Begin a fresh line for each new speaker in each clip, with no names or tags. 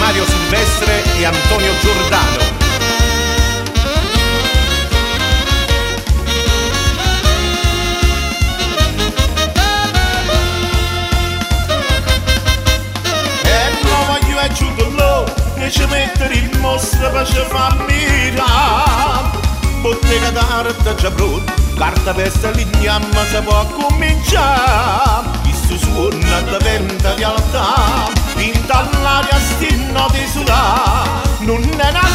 Mario Silvestre e Antonio Giordano.
E ci mettere in mostra per ci fa mirare. Bottega d'arte già pronta, carta pesta lignamma si può cominciare. Questo suona da venta realtà, pinta l'aria stinno di sudare. Non è una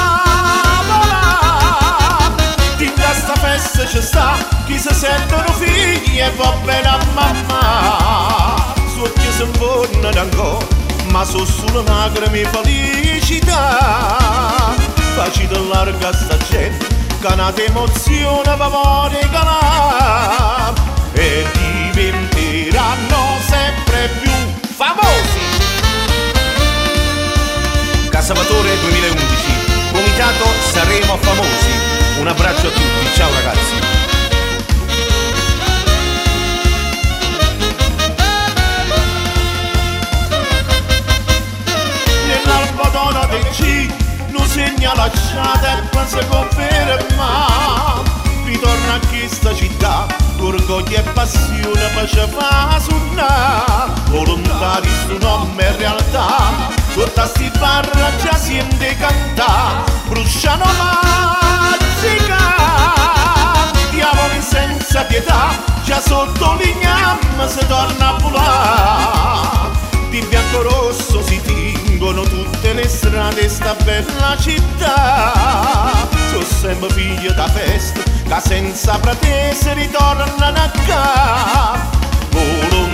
favola, in questa festa ci sta chi si sentono figli e va bene a mamma. Su occhi si infornano ancora, ma sono solo lacrime felicità. Facile larga sta gente che una emozione va regalare e diventeranno sempre più famosi.
Casavatore 2011, comitato Saremo Famosi. Un abbraccio a tutti, ciao ragazzi.
Non segna lasciata e poi si conferma. Ritorna a questa città, orgoglio e passione poi ci fa suonare. Volontari sto nome e realtà, tutta sti barra già sente cantare. Bruciano magica, diavoli senza pietà, già sottolineiamo si torna a volare. Di bianco rosso si tingono tutte le strade sta bella città. Sono sempre figlio da festa che senza pretese ritornano a casa.